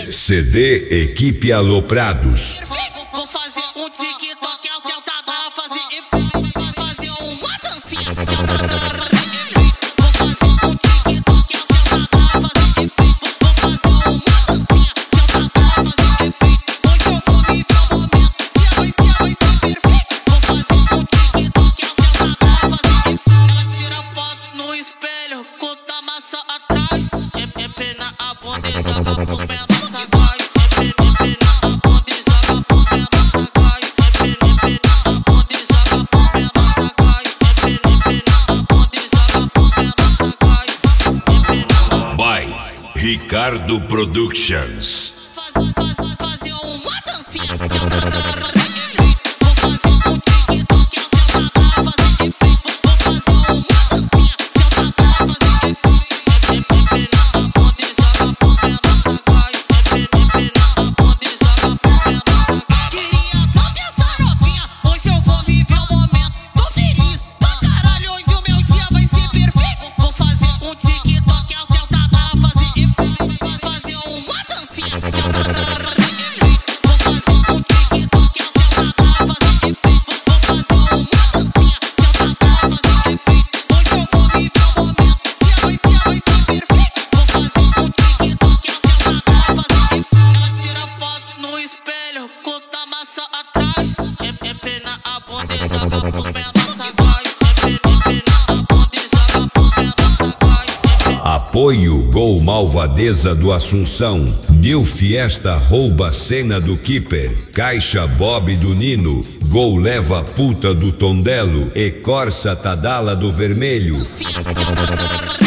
CD Equipe Aloprados. Vou fazer um TikTok, tentador, fazer efeito, fazer uma dancinha. Vou fazer um TikTok, tentador, fazer efeito, vou fazer uma dancinha. Tentador, fazer efeito, hoje eu vou viver o momento que vai estar perfeito. Vou fazer um TikTok, tentador, fazer efeito. Ela tira foto no espelho, conta a massa atrás. Empina a bunda e joga pros menores sagaz. Empina a bunda e joga pros menores sagaz. Empina a bunda e joga pros menores sagaz. Empina a bunda e joga pros menores sagaz. By Ricardo Productions. Fazer uma dancinha. Vou fazer um TikTok, tentador, fazer efeito. Vou fazer uma dancinha. Tentador, fazer efeito. Empina a bunda e joga pros menores sagaz. Empina a bunda e joga pros menores sagaz. Queria tanto essa novinha, hoje eu vou viver o momento. Tô feliz pra caralho, hoje o meu dia vai ser perfeito. Vou fazer um TikTok, tentador, fazer efeito. Fazer uma dancinha. Vou fazer um TikTok, tentador, fazer efeito. Vou fazer uma dancinha. Tentador, fazer efeito. Hoje eu vou viver o momento que vai ser perfeito. Vou fazer um TikTok, tentador, fazer efeito. Ela tira foto no espelho, conta a massa atrás. Empina a bunda e joga pros menores sagaz. Empina a bunda e joga pros menores sagaz. Apoio Gol Malvadeza do Assunção. New Fiesta rouba cena do Keeper. Caixa Bob do Nino. Gol leva puta do Tondelo. E Corsa Tadala do Vermelho. Dancinha.